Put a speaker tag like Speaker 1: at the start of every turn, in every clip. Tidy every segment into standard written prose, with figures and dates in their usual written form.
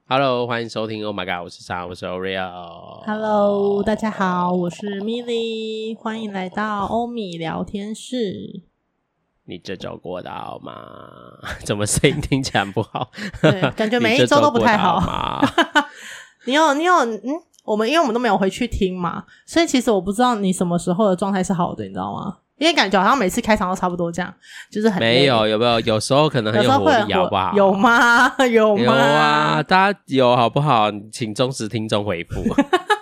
Speaker 1: Hello， 欢迎收听 Oh My God， 我是莎，我是 Oreo。
Speaker 2: Hello， 大家好，我是 Millie， 欢迎来到欧米聊天室。
Speaker 1: 你这周过得好吗？怎么声音听起来不好？
Speaker 2: 对，感觉每一周都不太好。你有因为我们都没有回去听嘛，所以其实我不知道你什么时候的状态是好的，你知道吗？因为感觉好像每次开场都差不多这样，就是很累。
Speaker 1: 没有，有没有？有时候可能很有活力，好不好？
Speaker 2: 有吗？有吗？
Speaker 1: 有啊，大家有好不好？请忠实听众回复。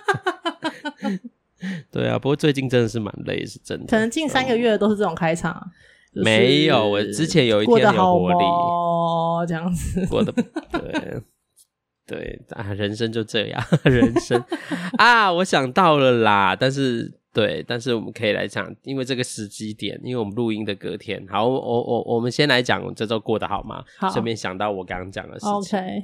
Speaker 1: 对啊，不过最近真的是蛮累，是真的。
Speaker 2: 可能近3个月都是这种开场。就是、
Speaker 1: 没有，我之前有一天有活力，
Speaker 2: 过得好吗？这样子
Speaker 1: 过得对啊，人生就这样，人生啊，我想到了啦，但是我们可以来讲，因为这个时机点，因为我们录音的隔天，好，我们先来讲这周过得好吗？好，顺便想到我刚刚讲的事情。
Speaker 2: OK，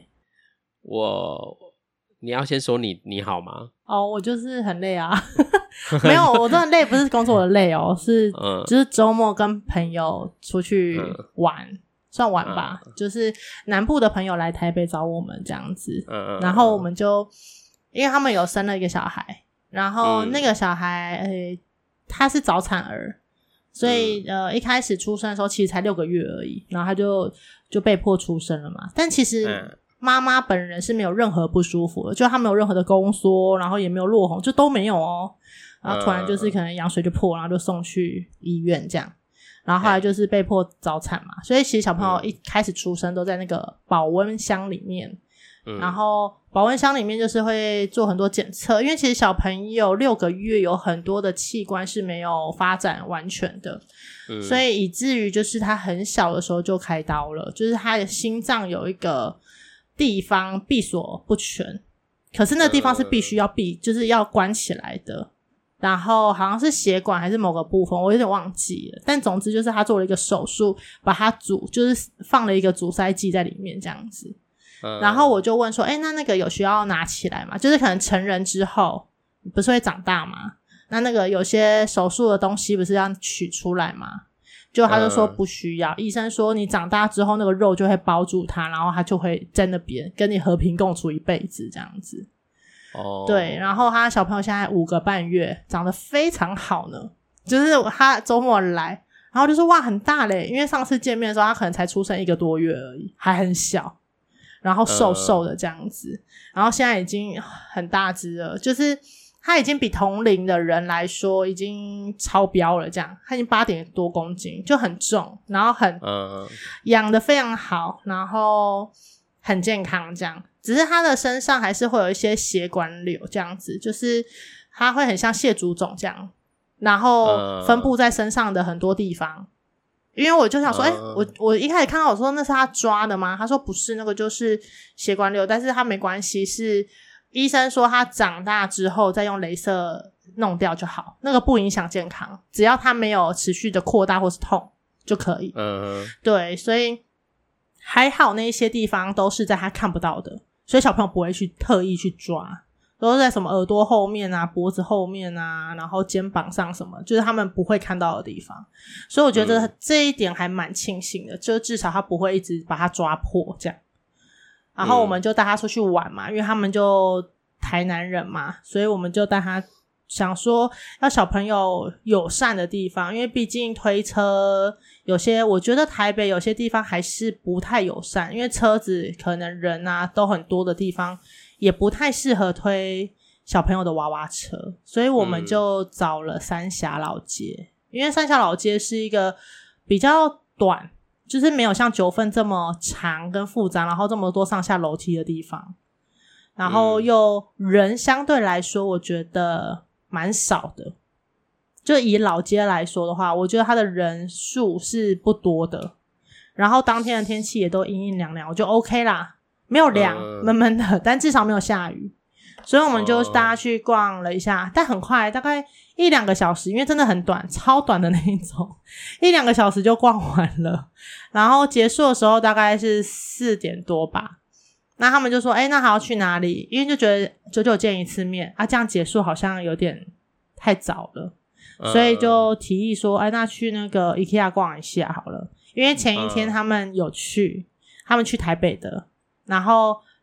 Speaker 1: 你要先说你好吗？
Speaker 2: 我就是很累啊。没有，我真的累不是工作的累哦，是就是周末跟朋友出去玩，算玩吧，就是南部的朋友来台北找我们这样子，然后我们就因为他们有生了一个小孩，然后那个小孩他是早产儿，所以一开始出生的时候其实才6个月而已，然后他就被迫出生了嘛，但其实妈妈本人是没有任何不舒服的，就她没有任何的宫缩，然后也没有落红，就都没有哦。然后突然就是可能羊水就破，然后就送去医院这样，然后后来就是被迫早产嘛，所以其实小朋友一开始出生都在那个保温箱里面，然后保温箱里面就是会做很多检测，因为其实小朋友6个月有很多的器官是没有发展完全的，所以以至于就是他很小的时候就开刀了，就是他的心脏有一个地方闭锁不全，可是那地方是必须要闭，就是要关起来的，然后好像是血管还是某个部分我有点忘记了，但总之就是他做了一个手术，把它就是放了一个阻塞剂在里面这样子，然后我就问说那个有需要拿起来吗？就是可能成人之后不是会长大吗？那个有些手术的东西不是要取出来吗？就他就说不需要，医生说你长大之后那个肉就会包住它，然后它就会在那边跟你和平共处一辈子这样子。对，然后他小朋友现在5个半月，长得非常好呢，就是他周末来，然后就说哇很大嘞，因为上次见面的时候他可能才出生1个多月而已，还很小，然后瘦瘦的这样子，然后现在已经很大只了，就是他已经比同龄的人来说已经超标了，这样他已经8点多公斤，就很重，然后养得非常好，然后很健康这样，只是他的身上还是会有一些血管瘤这样子，就是他会很像蟹足肿这样，然后分布在身上的很多地方，因为我就想说我一开始看到我说那是他抓的吗？他说不是，那个就是血管瘤，但是他没关系，是医生说他长大之后再用雷射弄掉就好，那个不影响健康，只要他没有持续的扩大或是痛就可以。对，所以还好那些地方都是在他看不到的，所以小朋友不会去特意去抓，都是在什么耳朵后面啊、脖子后面啊，然后肩膀上什么，就是他们不会看到的地方，所以我觉得这一点还蛮庆幸的，就至少他不会一直把它抓破这样。然后我们就带他出去玩嘛，因为他们就台南人嘛，所以我们就带他想说要小朋友友善的地方，因为毕竟推车有些我觉得台北有些地方还是不太友善，因为车子可能人啊都很多的地方也不太适合推小朋友的娃娃车，所以我们就找了三峡老街，因为三峡老街是一个比较短，就是没有像9份这么长跟复杂，然后这么多上下楼梯的地方，然后又人相对来说我觉得蛮少的，就以老街来说的话，我觉得它的人数是不多的，然后当天的天气也都阴阴凉凉，我就 OK 啦，没有凉，闷闷的，但至少没有下雨，所以我们就大家去逛了一下，但很快大概1-2个小时，因为真的很短，超短的那一种，1-2个小时就逛完了，然后结束的时候大概是4点多吧，那他们就说那还要去哪里，因为就觉得久久见一次面啊，这样结束好像有点太早了，所以就提议说那去那个 IKEA 逛一下好了，因为前一天他们有去他们去台北的，然后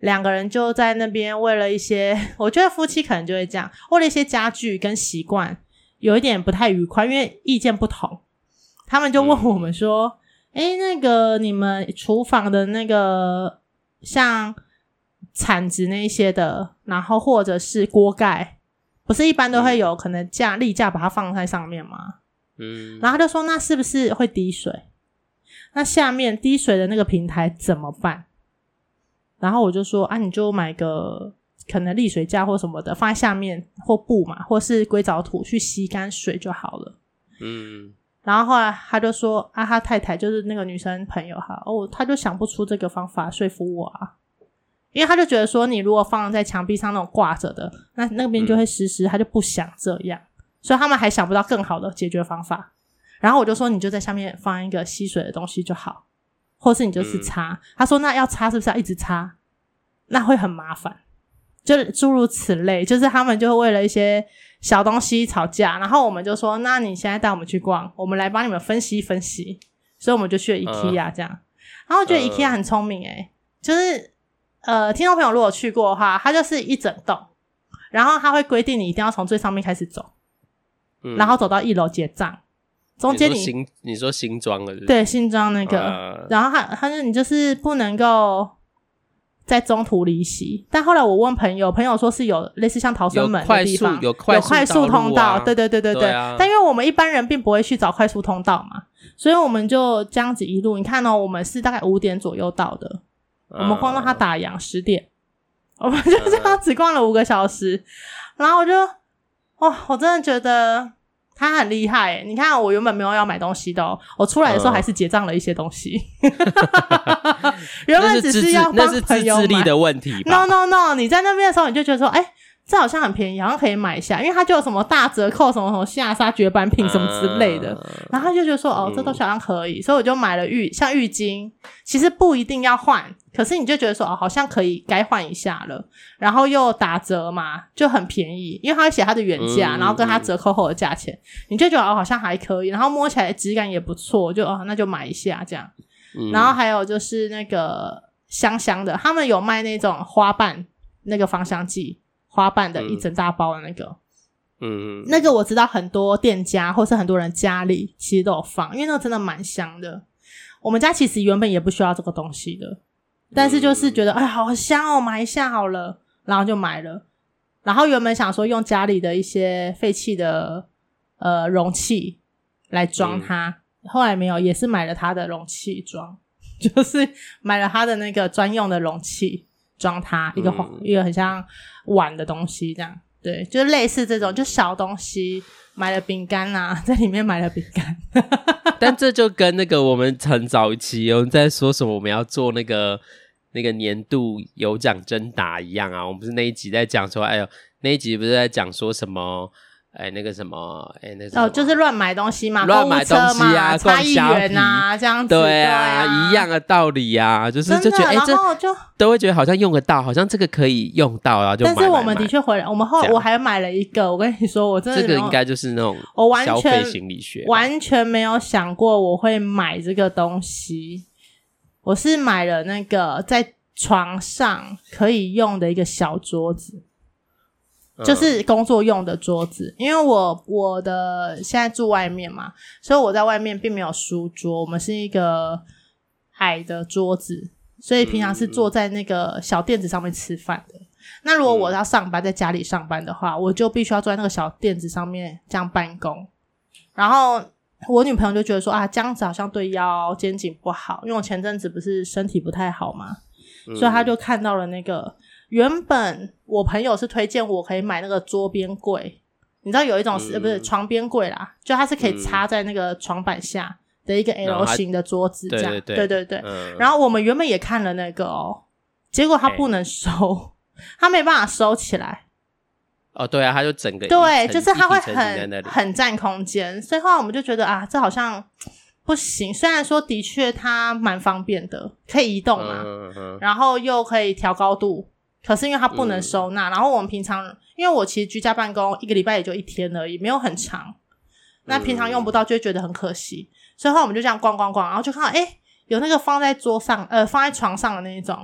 Speaker 2: 两个人就在那边为了一些，我觉得夫妻可能就会这样，为了一些家具跟习惯有一点不太愉快，因为意见不同。他们就问我们说那个你们厨房的那个像铲子那些的，然后或者是锅盖，不是一般都会有可能立架把它放在上面吗？然后他就说那是不是会滴水？那下面滴水的那个平台怎么办？然后我就说你就买个可能砾水架或什么的放在下面，或布嘛，或是硅藻土去吸干水就好了。然后后来他就说他太太就是那个女生朋友他就想不出这个方法说服我因为他就觉得说你如果放在墙壁上那种挂着的，那边就会湿湿，他就不想这样，所以他们还想不到更好的解决方法。然后我就说你就在下面放一个吸水的东西就好，或是你就是擦。他说那要擦是不是要一直擦？那会很麻烦，就诸如此类，就是他们就为了一些小东西吵架。然后我们就说那你现在带我们去逛，我们来帮你们分析分析。所以我们就去了 IKEA 这样。然后我觉得 IKEA 很聪明就是听众朋友如果去过的话，它就是一整栋，然后它会规定你一定要从最上面开始走，然后走到1楼结账。中间
Speaker 1: 你说新装了是不是？
Speaker 2: 对，新装那个然后他说你就是不能够在中途离席。但后来我问朋友说是有类似像逃生门的地方，有快速通道。对对对对对。但因为我们一般人并不会去找快速通道嘛，所以我们就这样子一路，你看我们是大概5点左右到的，我们逛到他打烊10点，我们就这样只逛了5个小时。然后我就我真的觉得他很厉害你看我原本没有要买东西的我出来的时候还是结账了一些东西原本只是要帮朋友买，那是自制力的问题吧。 No 你在那边的时候你就觉得说这好像很便宜，好像可以买一下，因为它就有什么大折扣什么下杀绝版品什么之类的然后他就觉得说这东西好像可以，所以我就买了像浴巾，其实不一定要换，可是你就觉得说好像可以该换一下了，然后又打折嘛，就很便宜，因为他会写他的原价然后跟他折扣后的价钱，你就觉得好像还可以，然后摸起来质感也不错，就那就买一下这样然后还有就是那个香香的，他们有卖那种花瓣那个芳香剂，花瓣的一整大包的那个那个我知道很多店家或是很多人家里其实都有放，因为那个真的蛮香的。我们家其实原本也不需要这个东西的，但是就是觉得好香买一下好了，然后就买了。然后原本想说用家里的一些废弃的容器来装它后来没有，也是买了它的容器装，就是买了它的那个专用的容器装它，一个很像碗的东西这样。对，就类似这种就小东西，买了饼干在里面买了饼干
Speaker 1: 但这就跟那个我们很早期有人在说什么我们要做那个年度有奖征答一样我们不是那一集在讲说那一集不是在讲说什么那个什么
Speaker 2: 就是乱买东西嘛，
Speaker 1: 乱买东西
Speaker 2: 差1元这样子。
Speaker 1: 对一样的道理就是就觉得
Speaker 2: 然后就
Speaker 1: 都会觉得好像用得到，好像这个可以用到，然后就买。
Speaker 2: 但是我们的确回来，我们后来我还买了一个，我跟你说我真的
Speaker 1: 这个应该就是那种消费心理学，
Speaker 2: 完全没有想过我会买这个东西。我是买了那个在床上可以用的一个小桌子，就是工作用的桌子。因为我的现在住外面嘛，所以我在外面并没有书桌，我们是一个矮的桌子，所以平常是坐在那个小垫子上面吃饭的。那如果我要上班，在家里上班的话，我就必须要坐在那个小垫子上面这样办公。然后我女朋友就觉得说这样子好像对腰肩颈不好，因为我前阵子不是身体不太好嘛，所以她就看到了那个原本我朋友是推荐我可以买那个桌边柜，你知道有一种不是床边柜啦，就它是可以插在那个床板下的一个 L 型的桌子这样。对然后我们原本也看了那个结果它不能收，它没办法收起来。
Speaker 1: 对它就整个
Speaker 2: 对，就是它会很占空间，所以后来我们就觉得这好像不行。虽然说的确它蛮方便的，可以移动嘛然后又可以调高度，可是因为它不能收纳然后我们平常因为我其实居家办公1个礼拜也就1天而已，没有很长，那平常用不到就会觉得很可惜，所以后来我们就这样逛逛逛，然后就看到有那个放在桌上放在床上的那一种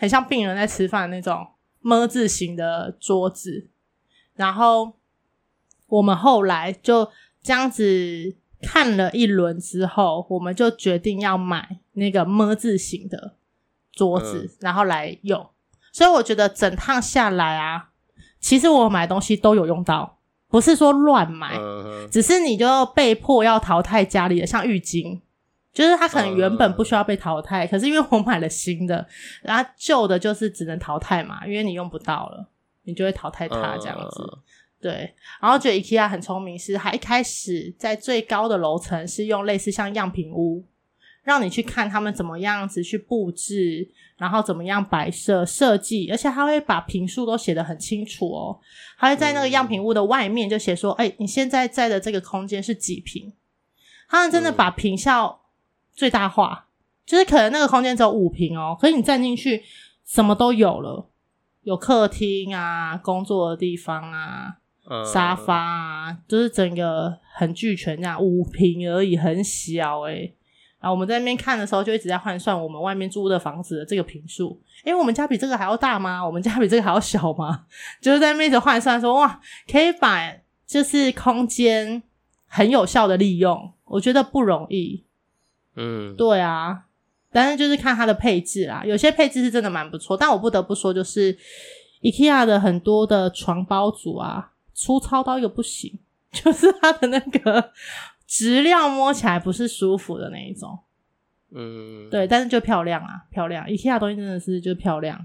Speaker 2: 很像病人在吃饭的那种么字形的桌子，然后我们后来就这样子看了一轮之后，我们就决定要买那个么字形的桌子，然后来用。所以我觉得整趟下来啊，其实我买东西都有用到，不是说乱买，只是你就被迫要淘汰家里的，像浴巾，就是它可能原本不需要被淘汰，可是因为我买了新的，然后旧的就是只能淘汰嘛，因为你用不到了，你就会淘汰它这样子。对，然后觉得 IKEA 很聪明，是它一开始在最高的楼层是用类似像样品屋，让你去看他们怎么样子去布置，然后怎么样摆设设计，而且他会把坪数都写得很清楚哦。他会在那个样品屋的外面就写说你现在在的这个空间是几坪，他们真的把坪效最大化，就是可能那个空间只有5坪哦，可是你站进去什么都有了，有客厅啊，工作的地方啊，沙发啊，就是整个很俱全这样，5坪而已，很小然后我们在那边看的时候就一直在换算我们外面租的房子的这个坪数，我们家比这个还要大吗？我们家比这个还要小吗？就是在那边一直换算说哇，可以把就是空间很有效的利用，我觉得不容易。对啊，但是就是看它的配置啦，有些配置是真的蛮不错，但我不得不说就是 IKEA 的很多的床包组啊，粗糙到一个不行，就是它的那个质料摸起来不是舒服的那一种。对，但是就漂亮啊，漂亮。IKEA 的东西真的是就漂亮，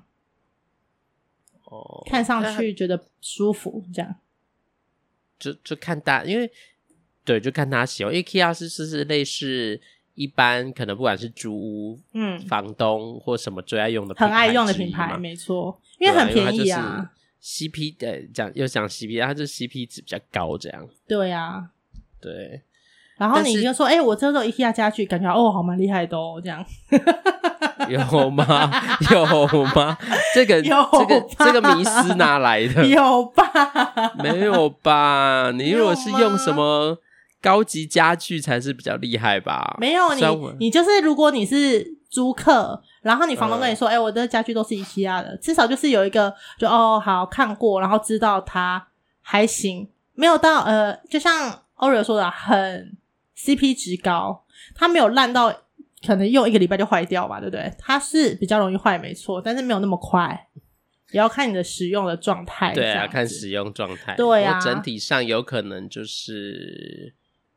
Speaker 2: 看上去觉得舒服，这样。
Speaker 1: 就看大，因为对，就看他喜欢。IKEA 是类似一般可能不管是租屋，房东或什么最爱用的品牌，
Speaker 2: 很爱用的品牌，没错，因为很便宜啊。
Speaker 1: CP 又讲 CP， 它就是 CP 值比较高，这样。
Speaker 2: 对啊，
Speaker 1: 对。
Speaker 2: 然后你就说我这种 IKEA 家具感觉好蛮厉害的哦，这样。
Speaker 1: 有吗？有吗？这个迷思哪来的？
Speaker 2: 有吧？
Speaker 1: 没有吧？你如果是用什么高级家具才是比较厉害吧？
Speaker 2: 没有，你就是如果你是租客，然后你房东跟你说我的家具都是 IKEA 的，至少就是有一个就好看过，然后知道它还行，没有到就像 Oreo 说的很CP 值高，它没有烂到可能用1个礼拜就坏掉吧，对不对？它是比较容易坏没错，但是没有那么快，也要看你的使用的状态。
Speaker 1: 对啊，看使用状态。
Speaker 2: 对啊，
Speaker 1: 整体上有可能就是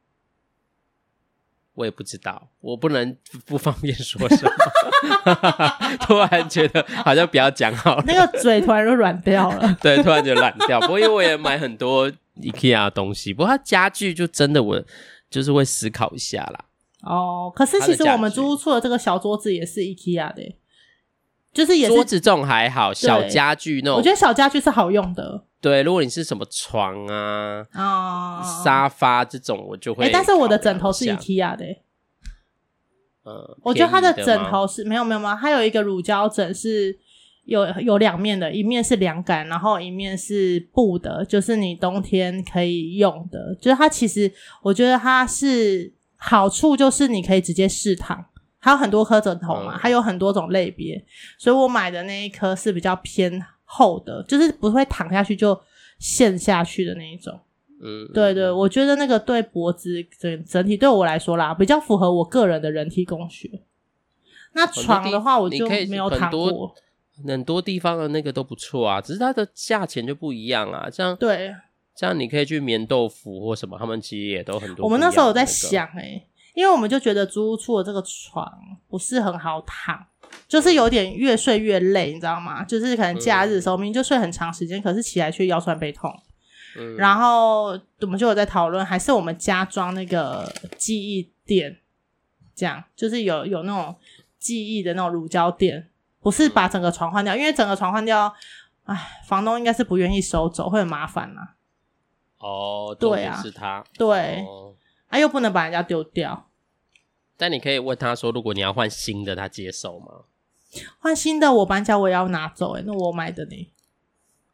Speaker 1: 我也不知道，我不方便说什么。突然觉得好像不要讲好了，
Speaker 2: 那个嘴突然就软掉了。
Speaker 1: 对，突然就软掉。不过因为我也买很多 IKEA 的东西，不过它家具就真的我就是会思考一下啦。
Speaker 2: 可是其实我们租屋处的这个小桌子也是 IKEA 的就是也是
Speaker 1: 桌子这种还好，小家具那种，
Speaker 2: 我觉得小家具是好用的。
Speaker 1: 对，如果你是什么床啊、沙发这种，我就会。
Speaker 2: 但是我的枕头是 IKEA 的我觉得它的枕头是没有，它有一个乳胶枕是有2面的，一面是凉感，然后一面是布的，就是你冬天可以用的。就是它其实我觉得它是好处就是你可以直接试躺，还有很多颗枕头嘛，还有很多种类别，所以我买的那一颗是比较偏厚的，就是不会躺下去就陷下去的那一种。对对，我觉得那个对脖子整体对我来说啦，比较符合我个人的人体工学。那床的话我就没有躺过，
Speaker 1: 很多地方的那个都不错啊，只是它的价钱就不一样啊。
Speaker 2: 对，
Speaker 1: 这样你可以去棉豆腐或什么，他们其实也都很多。
Speaker 2: 我们那时候有在想因为我们就觉得租屋处的这个床不是很好躺，就是有点越睡越累，你知道吗？就是可能假日的时候明明就睡很长时间，可是起来却腰酸背痛。然后我们就有在讨论，还是我们加装那个记忆垫，这样就是有那种记忆的那种乳胶垫，不是把整个床换掉，因为整个床换掉，房东应该是不愿意收走，会很麻烦啦。
Speaker 1: 对啊，是他
Speaker 2: 对又不能把人家丢掉。
Speaker 1: 但你可以问他说，如果你要换新的，他接受吗？
Speaker 2: 换新的我搬家我也要拿走那我买的呢。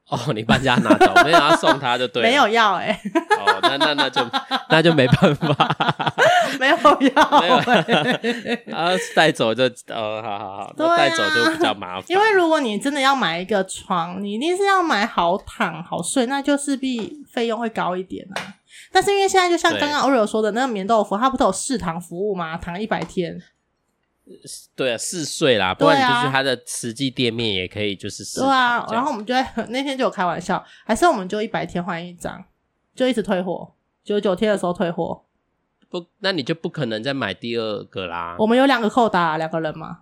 Speaker 1: 哦，你搬家拿走，没有要送他就对了。
Speaker 2: 没有要
Speaker 1: 哦，那就没办法。
Speaker 2: 没有要，
Speaker 1: 没有带走就好，那带走就比较麻烦。
Speaker 2: 因为如果你真的要买一个床，你一定是要买好躺好睡，那就势必费用会高一点啊。但是因为现在就像刚刚 Oreo 说的那个棉豆腐，它不都有试躺服务吗？躺100天。
Speaker 1: 对啊，试睡啦，不然你就去他的实际店面也可以就是试躺。
Speaker 2: 对啊，然后我们就那天就有开玩笑，还是我们就100天换一张，就一直退货，99天的时候退货。
Speaker 1: 不，那你就不可能再买第二个啦。
Speaker 2: 我们有2个扣打，2个人嘛。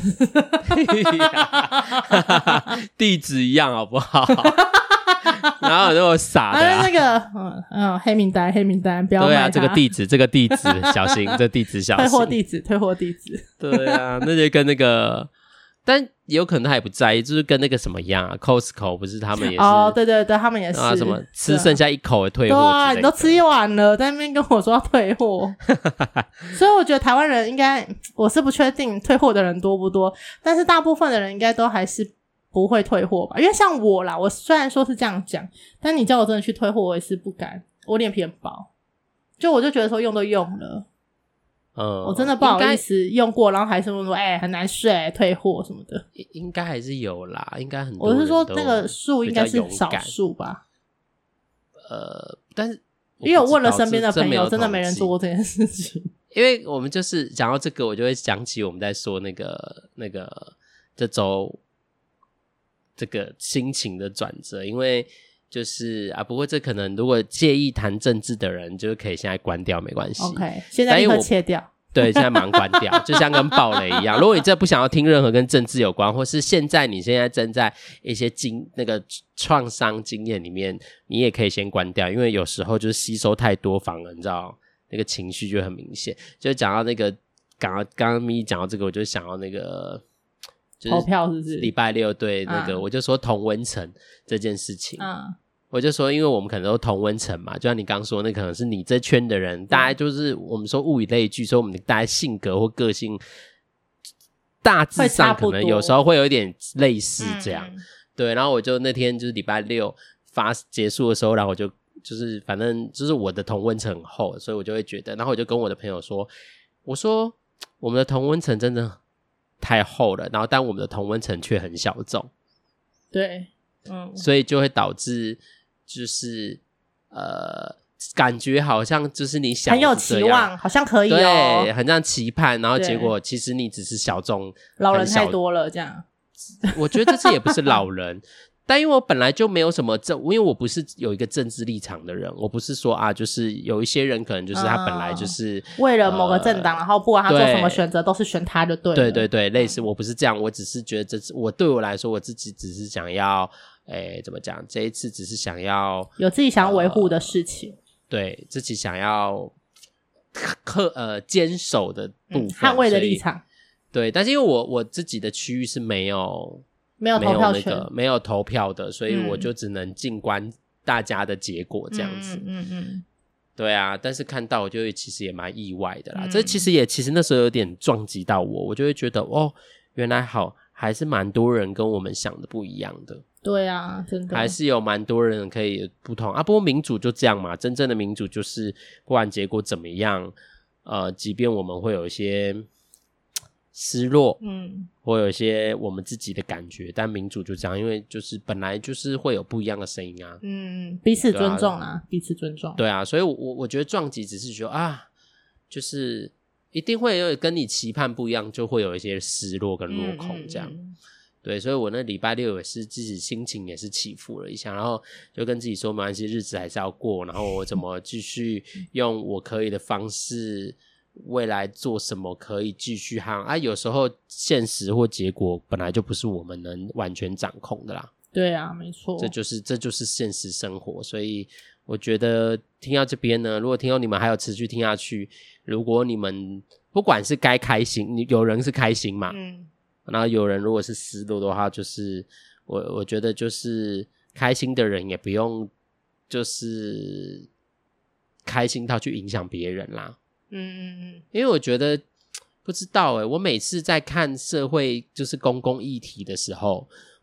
Speaker 1: 地址一样好不好？哪有那么傻的啊？
Speaker 2: 那个黑名单不要买它。
Speaker 1: 对啊，这个地址小心，这地址小心。
Speaker 2: 退货地址。
Speaker 1: 对啊，那就跟那个，但有可能他也不在意，就是跟那个什么一样啊 ，Costco 不是他们也是
Speaker 2: 哦，对，他们也是
Speaker 1: 啊，什么吃剩下1口的退货之类的。
Speaker 2: 对啊，你都吃1碗了，在那边跟我说要退货。所以我觉得台湾人应该，我是不确定退货的人多不多，但是大部分的人应该都还是不会退货吧。因为像我啦，我虽然说是这样讲，但你叫我真的去退货，我也是不敢，我脸皮很薄，我就觉得说用都用了。我真的不好意思用过，然后还是说很难睡，退货什么的。
Speaker 1: 应该还是有啦，应该很多人。
Speaker 2: 我是说那个数应该是少数吧。
Speaker 1: 但是
Speaker 2: 因为我问了身边的朋友，真的没人做过这件事情。
Speaker 1: 因为我们就是讲到这个，我就会想起我们在说那个这周这个心情的转折，因为就是不过这可能如果介意谈政治的人，就可以现在关掉，没关系。
Speaker 2: OK， 现在立刻切掉。
Speaker 1: 对，现在马上关掉，就像跟暴雷一样。如果你真的不想要听任何跟政治有关，或是你现在正在一些那个创伤经验里面，你也可以先关掉，因为有时候就是吸收太多，反而你知道那个情绪就很明显。就讲到那个，刚刚咪讲到这个，我就想到那个。
Speaker 2: 投票是不是？
Speaker 1: 礼拜六对那个，我就说同温层这件事情。我就说，因为我们可能都同温层嘛，就像你刚说，那可能是你这圈的人，大概就是我们说物以类聚，所以我们大概性格或个性大致上可能有时候会有一点类似这样。对，然后我就那天就是礼拜六结束的时候，然后我就是反正就是我的同温层很厚，所以我就会觉得，然后我就跟我的朋友说，我说我们的同温层真的太厚了，然后但我们的同温层却很小众。
Speaker 2: 对，
Speaker 1: 所以就会导致就是感觉好像就是你想
Speaker 2: 很有期望，好像可以
Speaker 1: 对，很像期盼，然后结果其实你只是小众，
Speaker 2: 老人太多了这样。
Speaker 1: 我觉得这次也不是老人。但因为我本来就没有什么因为我不是有一个政治立场的人，我不是说就是有一些人可能就是他本来就是
Speaker 2: 为了某个政党，然后不管他做什么选择都是选他就对了。
Speaker 1: 对，类似我不是这样，我只是觉得对我来说，我自己只是想要怎么讲，这一次只是想要
Speaker 2: 有自己想要维护的事情，
Speaker 1: 对自己想要坚守的部分，
Speaker 2: 捍卫的立场。
Speaker 1: 对，但是因为我自己的区域是没有
Speaker 2: 投票权，
Speaker 1: 没有投票的，所以我就只能静观大家的结果这样子。对啊，但是看到我就其实也蛮意外的啦。这其实那时候有点撞击到我就会觉得原来还是蛮多人跟我们想的不一样的。
Speaker 2: 对啊，真的
Speaker 1: 还是有蛮多人可以不同不过民主就这样嘛，真正的民主就是不管结果怎么样，即便我们会有一些失落，或有一些我们自己的感觉，但民主就这样，因为就是本来就是会有不一样的声音啊，
Speaker 2: 彼此尊重啊，彼此尊重。
Speaker 1: 对啊，所以我觉得撞击只是说就是一定会有跟你期盼不一样，就会有一些失落跟落空这样。对，所以我那礼拜六也是自己心情也是起伏了一下，然后就跟自己说没关系，日子还是要过，然后我怎么继续用我可以的方式，未来做什么可以继续有时候现实或结果本来就不是我们能完全掌控的啦。
Speaker 2: 对啊，没错，这
Speaker 1: 就是现实生活。所以我觉得听到这边呢，如果听到你们还有持续听下去，如果你们不管是该开心，有人是开心嘛，然后有人如果是失落的话，就是我觉得就是开心的人也不用就是开心到去影响别人啦。因为我觉得不知道我每次在看社会就是公共议题的时候，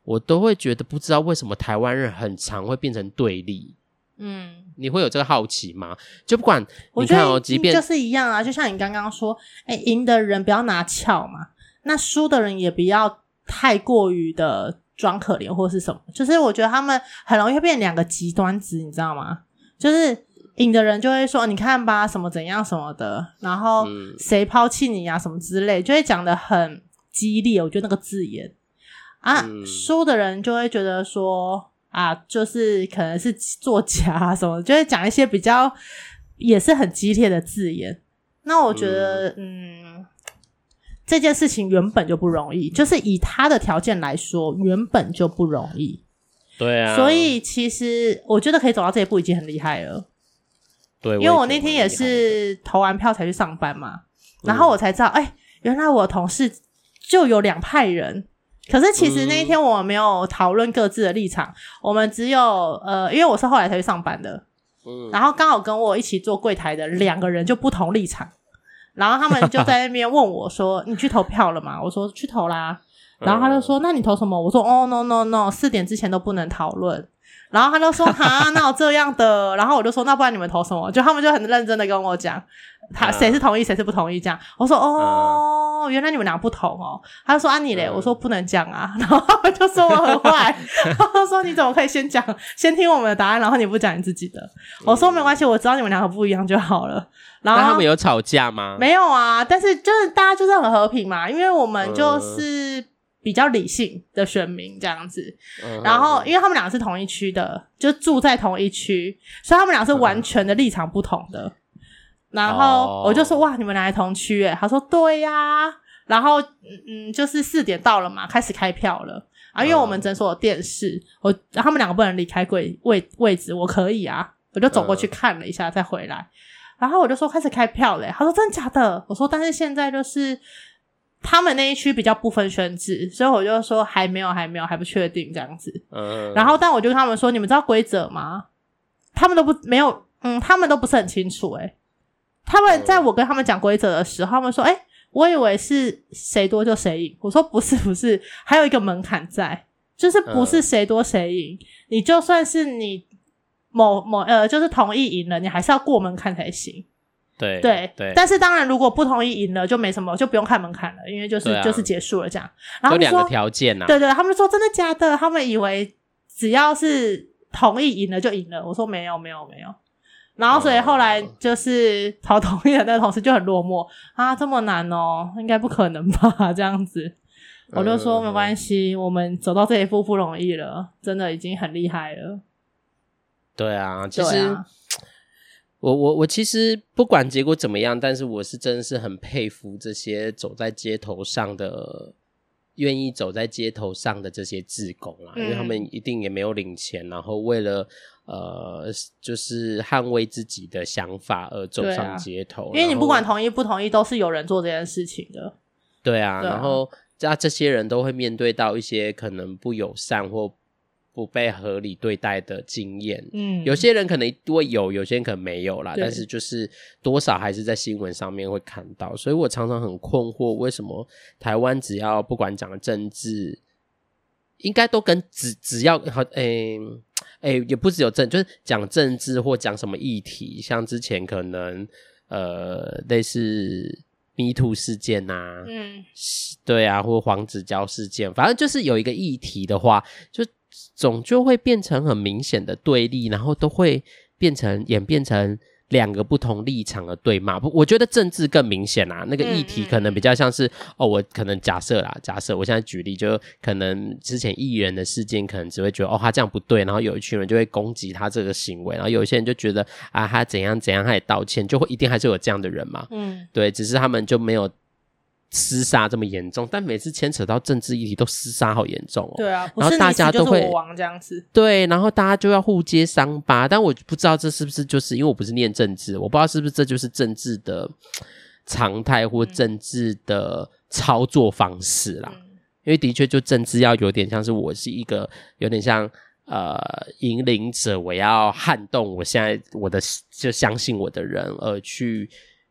Speaker 1: 我都会觉得不知道为什么台湾人很常会变成对立。你会有这个好奇吗？就不管你看哦，即便
Speaker 2: 就是一样啊，就像你刚刚说，赢的人不要拿翘嘛，那输的人也不要太过于的装可怜或是什么，就是我觉得他们很容易会变两个极端值，你知道吗？就是赢的人就会说你看吧什么怎样什么的，然后谁抛弃你啊什么之类，就会讲得很激烈，我觉得那个字眼啊，输的人就会觉得说啊，就是可能是作假啊什么，就会讲一些比较也是很激烈的字眼。那我觉得这件事情原本就不容易，就是以他的条件来说原本就不容易。
Speaker 1: 对啊，
Speaker 2: 所以其实我觉得可以走到这一步已经很厉害了。
Speaker 1: 对，
Speaker 2: 因为我那天也是投完票才去上班嘛，然后我才知道原来我同事就有两派人。可是其实那一天我们没有讨论各自的立场，我们只有因为我是后来才去上班的，然后刚好跟我一起做柜台的两个人就不同立场，然后他们就在那边问我说你去投票了吗？我说去投啦，然后他就说那你投什么？我说no 4点之前都不能讨论，然后他就说哈那有这样的，然后我就说那不然你们投什么？就他们就很认真的跟我讲谁是同意谁是不同意这样。我说原来你们俩不同哦。他就说你嘞？我说不能讲啊。然后他们就说我很坏，他说你怎么可以先听我们的答案，然后你不讲你自己的。我说没关系，我知道你们两个不一样就好了。然后
Speaker 1: 那他们有吵架吗？
Speaker 2: 没有啊，但是就是大家就是很和平嘛，因为我们就是比较理性的选民这样子。然后因为他们两个是同一区的，就住在同一区，所以他们俩是完全的立场不同的。然后我就说哇你们俩还同区耶？他说对呀。然后就是4点到了嘛，开始开票了啊，因为我们诊所有电视，他们两个不能离开位置，我可以啊，我就走过去看了一下再回来。然后我就说开始开票了耶，他说真的假的？我说但是现在就是他们那一区比较不分轩制，所以我就说还没有还不确定这样子。然后但我就跟他们说你们知道规则吗？他们都不是很清楚耶。他们在我跟他们讲规则的时候，他们说我以为是谁多就谁赢。我说不是，还有一个门槛在，就是不是谁多谁赢，你就算是你就是同意赢了，你还是要过门槛才行。对，但是当然如果不同意赢了就没什么，就不用看门槛了，因为就是结束了这样。然后
Speaker 1: 有两个条件啊。
Speaker 2: 对，他们就说真的假的？他们以为只要是同意赢了就赢了。我说没有。然后所以后来就是投同意的那个同事就很落寞啊，这么难哦，应该不可能吧这样子。我就说没关系，我们走到这一步不容易了，真的已经很厉害了。
Speaker 1: 对啊，其实我其实不管结果怎么样，但是我是真的是很佩服这些走在街头上的愿意走在街头上的这些志工啦，因为他们一定也没有领钱，然后为了就是捍卫自己的想法而走上街头。
Speaker 2: 因为你不管同意不同意都是有人做这件事情的。
Speaker 1: 对啊，然后这些人都会面对到一些可能不友善或不被合理对待的经验。有些人可能会有些人可能没有啦，但是就是多少还是在新闻上面会看到。所以我常常很困惑，为什么台湾只要不管讲政治，应该都跟只要也不只有就是讲政治或讲什么议题，像之前可能类似 Me Too 事件啊，对啊，或黄子佼事件，反正就是有一个议题的话，就会变成很明显的对立，然后都会演变成两个不同立场的对骂。我觉得政治更明显啦，那个议题可能比较像是我可能假设我现在举例，就可能之前艺人的事件，可能只会觉得他这样不对，然后有一群人就会攻击他这个行为，然后有一些人就觉得他怎样他也道歉，就会一定还是有这样的人嘛。对，只是他们就没有厮杀这么严重，但每次牵扯到政治议题都厮杀好严重哦。
Speaker 2: 对啊，
Speaker 1: 然后大家都会
Speaker 2: 不是你死就是我亡这样子。
Speaker 1: 对，然后大家就要互揭伤疤，但我不知道这是不是就是因为我不是念政治，我不知道是不是这就是政治的常态或政治的操作方式啦。因为的确就政治要有点像是我是一个有点像引领者，我要撼动我现在我的就相信我的人而去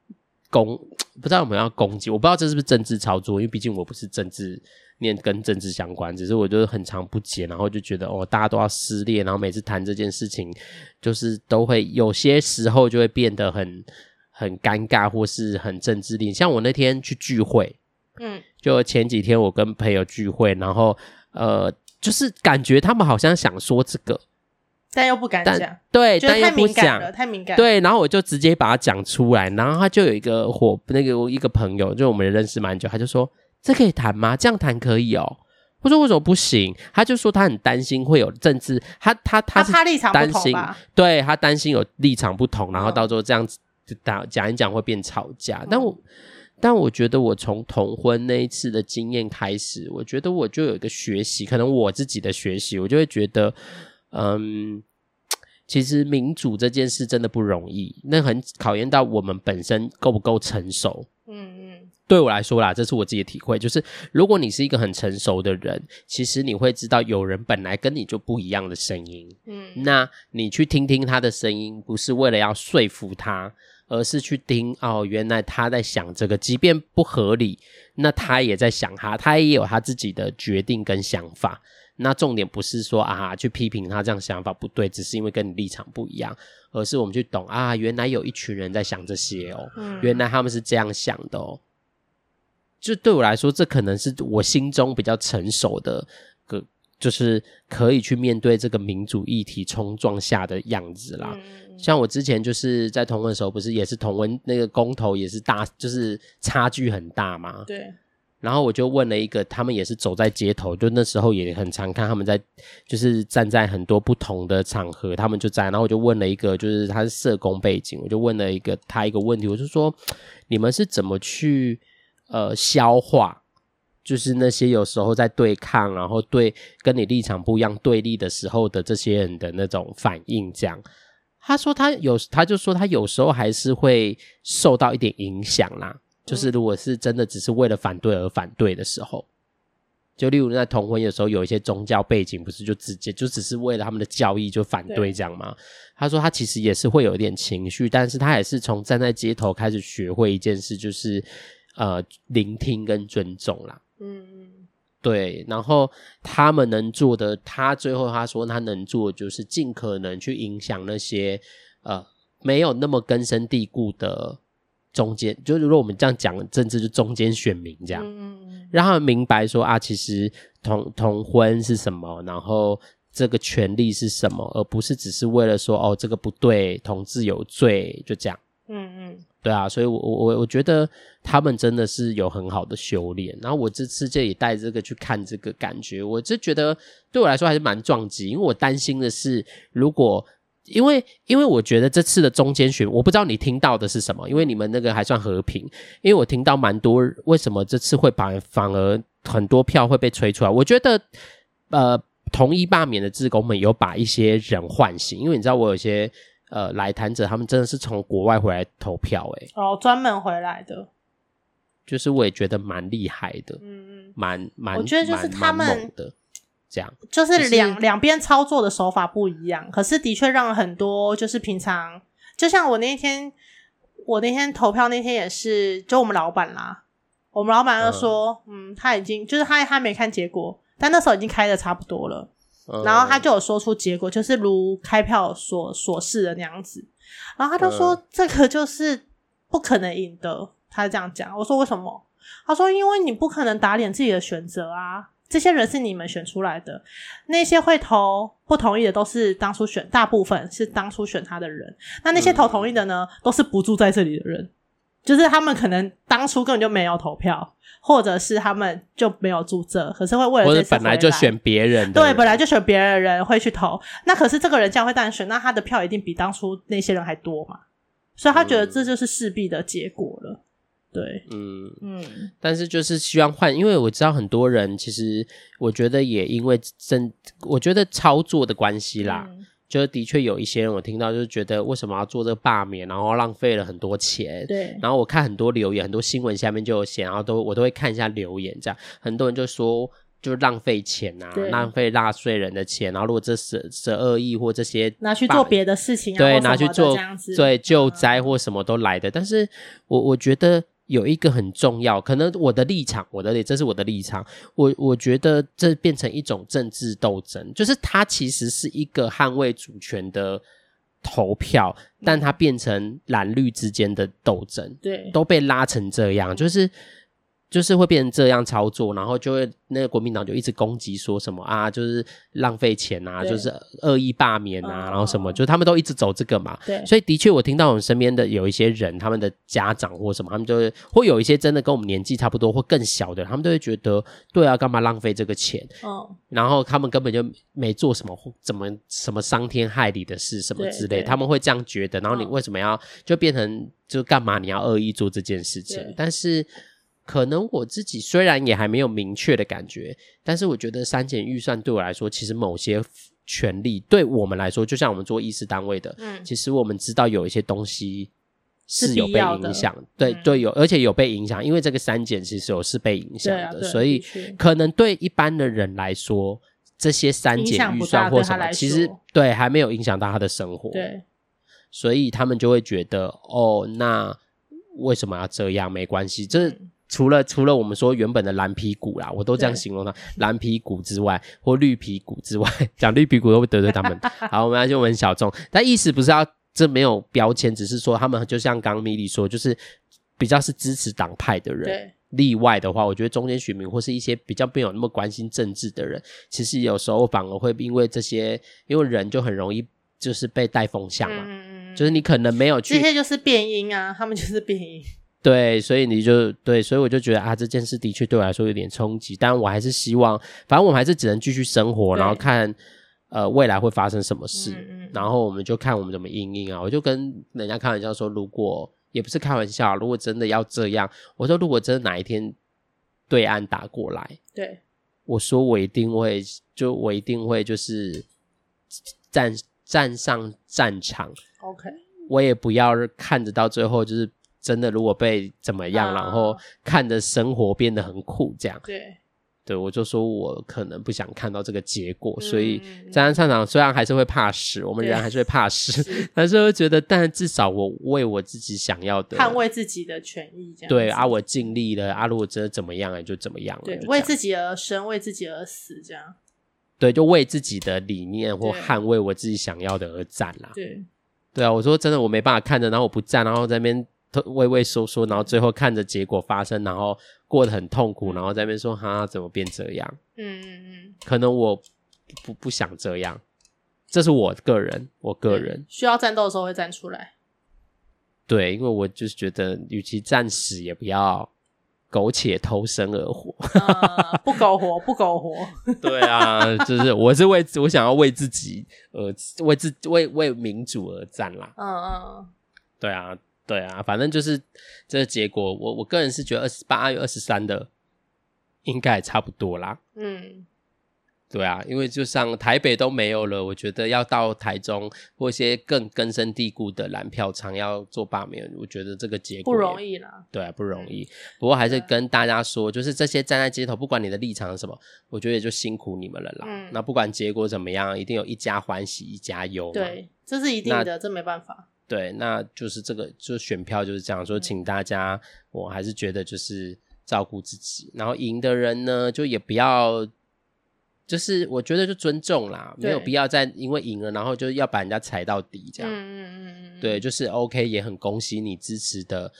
Speaker 1: 不知道有没有要攻击，我不知道这是不是政治操作，因为毕竟我不是政治念跟政治相关，只是我就是很常不解，然后就觉得大家都要撕裂，然后每次谈这件事情就是都会有些时候就会变得很尴尬或是很政治力。像我那天去聚会，就前几天我跟朋友聚会，然后就是感觉他们好像想说这个，
Speaker 2: 但又不敢讲，
Speaker 1: 对，但又不讲，
Speaker 2: 太敏感了，
Speaker 1: 对，然后我就直接把它讲出来，然后他就有一个一个朋友，就我们认识蛮久，他就说这可以谈吗？这样谈可以哦。我说为什么不行？他就说他很担心会有政治，他是
Speaker 2: 怕立场不同吧？
Speaker 1: 对，他担心有立场不同，然后到时候这样子讲一讲会变吵架。但我觉得我从同婚那一次的经验开始，我觉得我就有一个学习，可能我自己的学习，我就会觉得其实民主这件事真的不容易，那很考验到我们本身够不够成熟。对我来说啦，这是我自己的体会，就是如果你是一个很成熟的人，其实你会知道有人本来跟你就不一样的声音，那你去听听他的声音，不是为了要说服他，而是去听原来他在想这个，即便不合理，那他也在想他也有他自己的决定跟想法。那重点不是说去批评他这样想法不对，只是因为跟你立场不一样，而是我们去懂原来有一群人在想这些原来他们是这样想的就对我来说，这可能是我心中比较成熟的就是可以去面对这个民主议题冲撞下的样子啦。像我之前就是在同婚的时候，不是也是同婚那个公投也是就是差距很大嘛，
Speaker 2: 对。
Speaker 1: 然后我就问了一个，他们也是走在街头，就那时候也很常看他们在就是站在很多不同的场合，他们就在，然后我就问了一个，就是他是社工背景，我就问了他一个问题，我就说你们是怎么去消化就是那些有时候在对抗，然后跟你立场不一样对立的时候的这些人的那种反应这样。他说他就说他有时候还是会受到一点影响啦，就是如果是真的只是为了反对而反对的时候，就例如在同婚有时候有一些宗教背景不是就直接就只是为了他们的教义就反对这样吗？他说他其实也是会有一点情绪，但是他也是从站在街头开始学会一件事，就是聆听跟尊重啦。对，然后他们能做的，最后他说他能做的就是尽可能去影响那些没有那么根深蒂固的中间，就是如果我们这样讲政治就中间选民这样，让他们明白说其实同婚是什么，然后这个权利是什么，而不是只是为了说这个不对，同志有罪，就这样。对啊，所以我觉得他们真的是有很好的修炼，然后我这次就也带这个去看这个感觉，我就觉得对我来说还是蛮撞击，因为我担心的是如果因为我觉得这次的中间选，我不知道你听到的是什么，因为你们那个还算和平，因为我听到蛮多为什么这次会反而很多票会被吹出来，我觉得同意罢免的志工们有把一些人唤醒，因为你知道我有些来谈者他们真的是从国外回来投票
Speaker 2: 专门回来的，
Speaker 1: 就是我也觉得蛮厉害的，蛮
Speaker 2: 我觉得就是他们
Speaker 1: 猛的这样，
Speaker 2: 就是两边操作的手法不一样，可是的确让很多就是平常就像我那天投票那天也是，就我们老板啦，我们老板就说他已经就是他没看结果，但那时候已经开的差不多了，然后他就有说出结果，就是如开票所示的那样子，然后他就说这个就是不可能赢的，他这样讲。我说为什么？他说因为你不可能打脸自己的选择啊，这些人是你们选出来的，那些会投不同意的都是当初大部分是当初选他的人，那些投同意的呢都是不住在这里的人，就是他们可能当初根本就没有投票，或者是他们就没有住这，可是会为了这次回来，或者本
Speaker 1: 来就选别人的人，
Speaker 2: 对，本来就选别人的人会去投，那可是这个人这样会当选，那他的票一定比当初那些人还多嘛，所以他觉得这就是势必的结果了。对，
Speaker 1: 但是就是希望因为我知道很多人其实我觉得也因为我觉得操作的关系啦，就的确有一些人我听到就是觉得为什么要做这个罢免，然后浪费了很多钱，
Speaker 2: 对，
Speaker 1: 然后我看很多留言，很多新闻下面就有写，然后我都会看一下留言，这样很多人就说就浪费钱啊，浪费纳税人的钱，然后如果这12亿或这些
Speaker 2: 拿去做别的事情啊，
Speaker 1: 对，拿去做
Speaker 2: 这样子
Speaker 1: 对救灾或什么都来的。但是我觉得有一个很重要，可能我的立场，这是我的立场，我觉得这变成一种政治斗争，就是它其实是一个捍卫主权的投票，但它变成蓝绿之间的斗争，
Speaker 2: 对，
Speaker 1: 都被拉成这样，就是会变成这样操作，然后就会那个国民党就一直攻击说什么啊，就是浪费钱啊，就是恶意罢免啊，然后什么，就他们都一直走这个嘛。
Speaker 2: 对，
Speaker 1: 所以的确我听到我们身边的有一些人，他们的家长或什么，他们就会有一些真的跟我们年纪差不多或更小的，他们都会觉得，对啊，干嘛浪费这个钱？然后他们根本就没做什么什么伤天害理的事什么之类，他们会这样觉得。然后你为什么要就变成就干嘛你要恶意做这件事情？但是可能我自己虽然也还没有明确的感觉，但是我觉得删减预算对我来说，其实某些权利对我们来说，就像我们做议事单位的，其实我们知道有一些东西是有被影响，对，而且有被影响，因为这个删减其实是被影响的，所以可能对一般的人来说，这些删减预算或什么，其实对还没有影响到他的生活，
Speaker 2: 对，
Speaker 1: 所以他们就会觉得哦，那为什么要这样？没关系，这除了我们说原本的蓝皮股啦，我都这样形容它，蓝皮股之外或绿皮股之外，讲绿皮股会得罪他们。好，我们很小众，但意思不是要这没有标签，只是说他们就像刚米莉说，就是比较是支持党派的人。
Speaker 2: 对，
Speaker 1: 例外的话，我觉得中间选民或是一些比较没有那么关心政治的人，其实有时候反而会因为这些，因为人就很容易就是被带风向嘛，就是你可能没有去，
Speaker 2: 这些就是变因啊，他们就是变因。
Speaker 1: 对，所以所以我就觉得啊，这件事的确对我来说有点冲击，但我还是希望，反正我们还是只能继续生活，然后看未来会发生什么事，然后我们就看我们怎么因应啊。我就跟人家开玩笑说，如果也不是开玩笑，如果真的要这样，我说如果真的哪一天对岸打过来，
Speaker 2: 对，
Speaker 1: 我说我一定会就是站上战场
Speaker 2: ，OK，
Speaker 1: 我也不要看着到最后就是真的如果被怎么样，然后看着生活变得很苦这样。对，我就说我可能不想看到这个结果，所以站上战场虽然还是会怕死，我们人还是会怕死，但是会觉得但至少我为我自己想要的
Speaker 2: 捍卫自己的权益这样。
Speaker 1: 对啊，我尽力了啊，如果真的怎么样了就怎么样了，
Speaker 2: 对，为自己而生，为自己而死这样。
Speaker 1: 对，就为自己的理念或捍卫我自己想要的而战啦。对啊，我说真的我没办法看着然后我不站，然后在那边畏畏缩缩，然后最后看着结果发生，然后过得很痛苦，然后在那边说哈怎么变这样。可能我不想这样，这是我个人
Speaker 2: 需要战斗的时候会站出来。
Speaker 1: 对，因为我就是觉得与其战死也不要苟且偷生而活。
Speaker 2: 不苟活不苟活。
Speaker 1: 对啊，就是我想要为自己为民主而战啦。对啊，反正就是这个结果，我个人是觉得2月23的应该也差不多啦。对啊，因为就像台北都没有了，我觉得要到台中或一些更根深蒂固的蓝票仓要做罢免，我觉得这个结果
Speaker 2: 不容易啦。
Speaker 1: 对啊，不容易。不过还是跟大家说，就是这些站在街头，不管你的立场是什么，我觉得也就辛苦你们了啦。那不管结果怎么样，一定有一家欢喜一家忧。
Speaker 2: 对，这是一定的，这没办法。
Speaker 1: 对，那就是这个，就选票就是这样说，请大家，我还是觉得就是照顾自己，然后赢的人呢，就也不要，就是我觉得就尊重啦，没有必要再因为赢了，然后就要把人家踩到底这样。对，就是 OK， 也很恭喜你支持的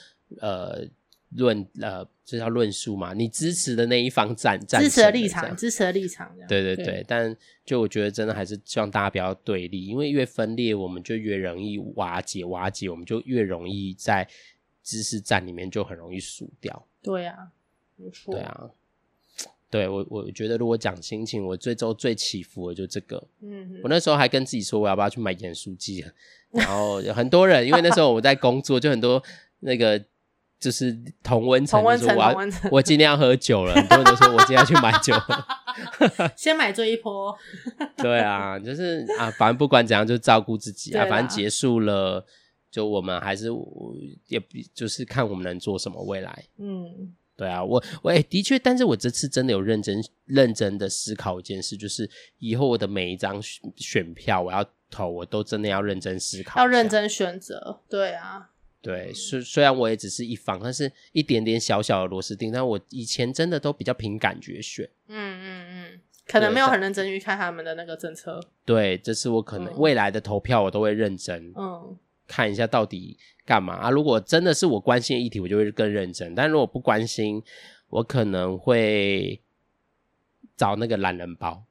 Speaker 1: 这叫论述嘛，你支持的那一方支持的立场这样。对，但就我觉得真的还是希望大家不要对立，因为越分裂我们就越容易瓦解我们就越容易在知识战里面就很容易输掉。
Speaker 2: 对啊，没错。
Speaker 1: 对啊，对，我觉得如果讲心情，我这周最起伏的就这个。我那时候还跟自己说我要不要去买盐酥鸡，然后有很多人因为那时候我在工作，就很多那个就是同温层我今天要喝酒了，很多人都说我今天要去买酒了。
Speaker 2: 先买这一波。
Speaker 1: 对啊，就是反正不管怎样就照顾自己啊，反正结束了就我们还是也就是看我们能做什么未来。 对啊，我的确，但是我这次真的有认真的思考一件事，就是以后我的每一张选票我要投，我都真的要认真思考一下，
Speaker 2: 要认真选择。对啊，
Speaker 1: 对，虽然我也只是一方，但是一点点小小的螺丝钉，但我以前真的都比较凭感觉选。
Speaker 2: 可能没有很认真去看他们的那个政策。
Speaker 1: 对，这是我可能未来的投票我都会认真看一下到底干嘛啊。如果真的是我关心的议题，我就会更认真，但如果不关心，我可能会找那个懒人包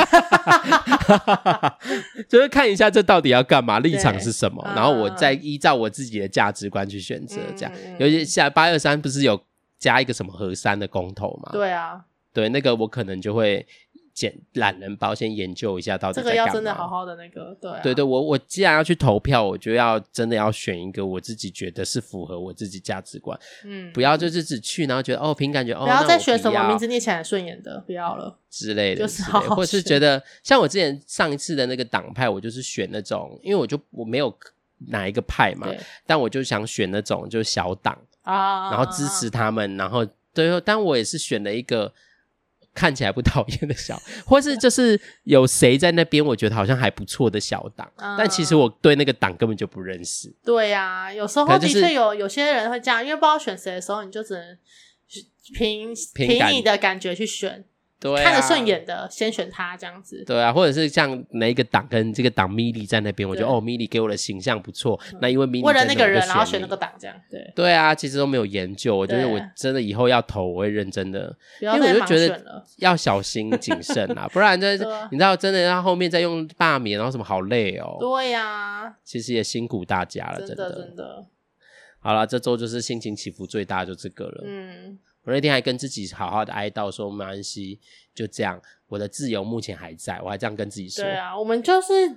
Speaker 1: 就是看一下这到底要干嘛，立场是什么，然后我再依照我自己的价值观去选择这样。尤其下823不是有加一个什么核三的公投吗？
Speaker 2: 对啊，
Speaker 1: 对，那个我可能就会懒人包先研究一下到底在干嘛，
Speaker 2: 这个要真的好好的那个。对啊，
Speaker 1: 对，我既然要去投票，我就要真的要选一个我自己觉得是符合我自己价值观，不要就是只去然后觉得凭感觉
Speaker 2: 不要再选什么名字念起来顺眼的，不要了
Speaker 1: 之类的，
Speaker 2: 就是好好
Speaker 1: 或是觉得像我之前上一次的那个党派，我就是选那种，因为我没有哪一个派嘛，但我就想选那种就是小党然后支持他们，然后对，但我也是选了一个看起来不讨厌的小，或是就是有谁在那边我觉得好像还不错的小党，但其实我对那个党根本就不认识。
Speaker 2: 对啊，有时候的确有些人会这样，因为不知道选谁的时候，你就只能凭你的感觉去选。对、看得顺眼的先选他这样子。
Speaker 1: 对啊，或者是像哪一个党跟这个党米莉在那边，我觉得米莉给我的形象不错，那因为米莉
Speaker 2: 为了那个人然后选那个党这样。
Speaker 1: 对啊，其实都没有研究，我觉得我真的以后要投我会认真的，因为我就觉得要小心谨慎啊不然你知道真的要后面再用罢免然后什么好累哦。
Speaker 2: 对啊，
Speaker 1: 其实也辛苦大家了，真的。好啦，这周就是心情起伏最大就这个了。我那天还跟自己好好的哀悼说没关系，就这样，我的自由目前还在，我还这样跟自己说。
Speaker 2: 对啊，我们就是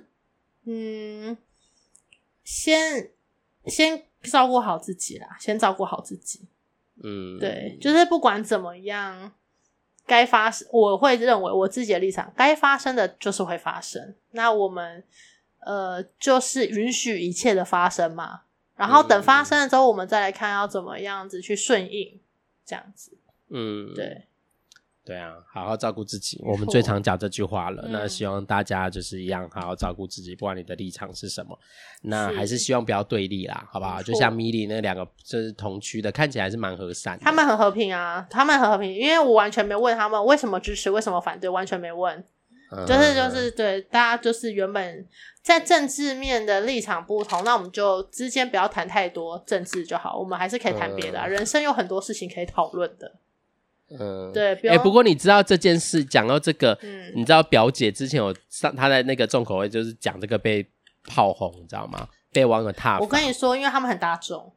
Speaker 2: 先照顾好自己啦，先照顾好自己。对，就是不管怎么样我会认为我自己的立场，该发生的就是会发生，那我们就是允许一切的发生嘛，然后等发生了之后我们再来看要怎么样子去顺应这样子。对
Speaker 1: 啊，好好照顾自己，我们最常讲这句话了。那希望大家就是一样好好照顾自己，不管你的立场是什么，那还是希望不要对立啦，好不好？就像米莉那两个就是同区的，看起来还是蛮和善的。
Speaker 2: 他们很和平啊，他们很和平，因为我完全没问他们为什么支持为什么反对，完全没问。就是对，大家就是原本在政治面的立场不同，那我们就之间不要谈太多政治就好，我们还是可以谈别的人生有很多事情可以讨论的。对，
Speaker 1: 不过你知道这件事讲到这个，你知道表姐之前有她在那个重口味就是讲这个被炮轰，你知道吗？被网友挞伐。
Speaker 2: 我跟你说，因为他们很大众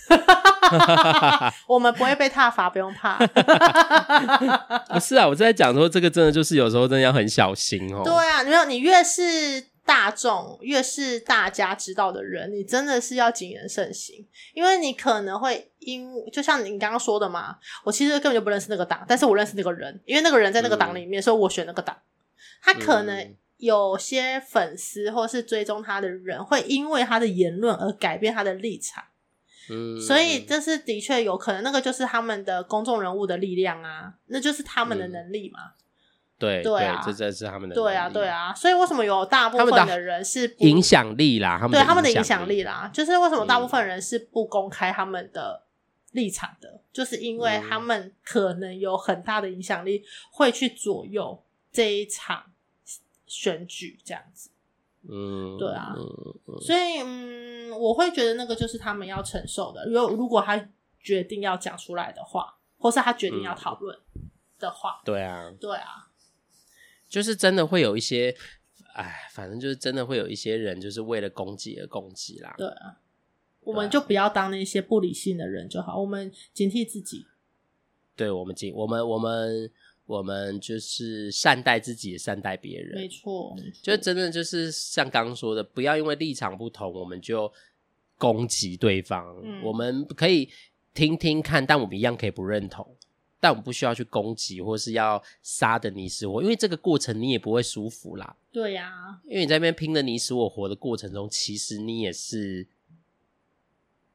Speaker 2: 我们不会被挞伐，不用怕
Speaker 1: 不是啊，我在讲说这个真的就是有时候真的要很小心哦。
Speaker 2: 对啊，你越是大众越是大家知道的人，你真的是要谨言慎行，因为你可能会就像你刚刚说的嘛，我其实根本就不认识那个党，但是我认识那个人，因为那个人在那个党里面，所以我选那个党。他可能有些粉丝或是追踪他的人会因为他的言论而改变他的立场，所以这是的确有可能，那个就是他们的公众人物的力量啊，那就是他们的能力嘛。对啊，
Speaker 1: 这真是他们的能力。
Speaker 2: 对啊，所以为什么有大部分的人是
Speaker 1: 影响力啦，
Speaker 2: 他们的影响力啦，就是为什么大部分人是不公开他们的立场的，就是因为他们可能有很大的影响力，会去左右这一场选举这样子。对啊，所以我会觉得那个就是他们要承受的，如果他决定要讲出来的话，或是他决定要讨论的话。对啊，
Speaker 1: 就是真的会有一些反正就是真的会有一些人就是为了攻击而攻击啦。
Speaker 2: 对啊，我们就不要当那些不理性的人就好，我们警惕自己。对，
Speaker 1: 我们就是善待自己也善待别人。
Speaker 2: 没错，
Speaker 1: 就真的就是像刚刚说的，不要因为立场不同我们就攻击对方。我们可以听听看，但我们一样可以不认同，但我们不需要去攻击或是要杀得你死我，因为这个过程你也不会舒服啦。
Speaker 2: 对啊，
Speaker 1: 因为你在那边拼得你死我活的过程中，其实你也是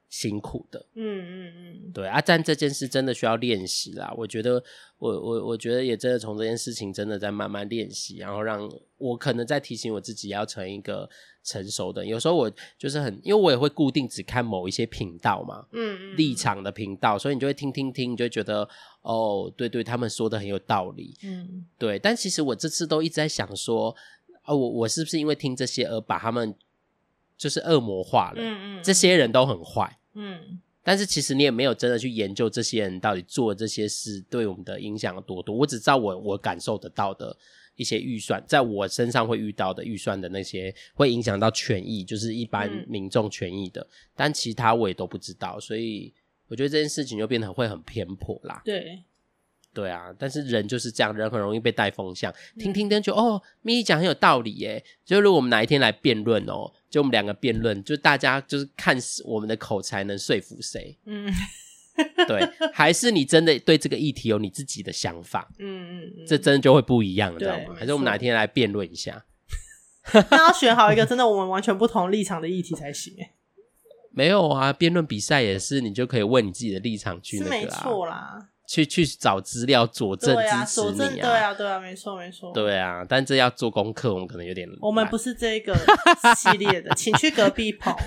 Speaker 1: 辛苦的。对啊，但这件事真的需要练习啦。我觉得我觉得也真的从这件事情真的在慢慢练习，然后让我可能在提醒我自己要成一个成熟的人。有时候我就是因为我也会固定只看某一些频道嘛，立场的频道，所以你就会听，你就会觉得哦，对，他们说的很有道理。对，但其实我这次都一直在想说，我是不是因为听这些而把他们就是恶魔化了？这些人都很坏。但是其实你也没有真的去研究这些人到底做这些事对我们的影响有多多。我只知道我感受得到的一些预算，在我身上会遇到的预算的那些会影响到权益，就是一般民众权益的，但其他我也都不知道，所以我觉得这件事情就变得会很偏颇啦。对啊，但是人就是这样，人很容易被带风向，听就哦，咪咪讲很有道理耶。就如果我们哪一天来辩论哦，就我们两个辩论，就大家就是看我们的口才能说服谁。对，还是你真的对这个议题有你自己的想法。这真的就会不一样了，知道吗？还是我们哪一天来辩论一下？
Speaker 2: 那要选好一个真的我们完全不同立场的议题才行。
Speaker 1: 没有啊，辩论比赛也是，你就可以为你自己的立场去那个啦，
Speaker 2: 是没错啦。
Speaker 1: 去找资料佐证支持你啊，
Speaker 2: 对啊，没错。
Speaker 1: 对啊，但这要做功课，我们可能有点懒。
Speaker 2: 我们不是这个系列的，请去隔壁棚。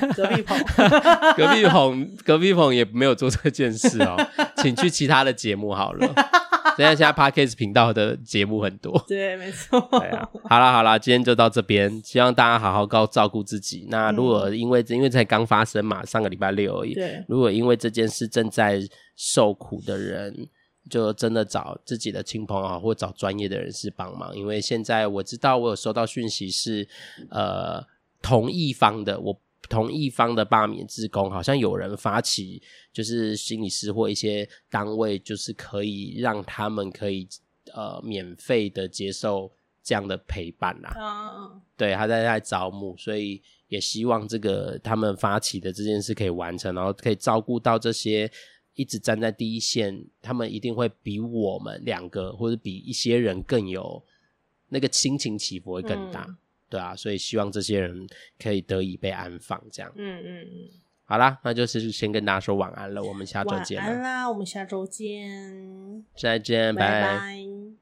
Speaker 1: 隔壁棚也没有做这件事哦，请去其他的节目好了。现在 Podcast 频道的节目很多。
Speaker 2: 对，没错。
Speaker 1: 对啊，好啦，今天就到这边，希望大家好好照顾自己。那如果因为才刚发生嘛，上个礼拜6而已。
Speaker 2: 对，
Speaker 1: 如果因为这件事正在受苦的人，就真的找自己的亲朋好友或找专业的人士帮忙。因为现在我知道我有收到讯息是同意方的罢免志工，好像有人发起就是心理师或一些单位，就是可以让他们可以免费的接受这样的陪伴啦。对，他在招募，所以也希望这个他们发起的这件事可以完成，然后可以照顾到这些一直站在第一线，他们一定会比我们两个或者比一些人更有那个心情起伏会更大。对啊，所以希望这些人可以得以被安放这样。好啦，那就是先跟大家说晚安了，我们下周见了。
Speaker 2: 晚安啦，我们下周见。
Speaker 1: 再见，拜
Speaker 2: 拜。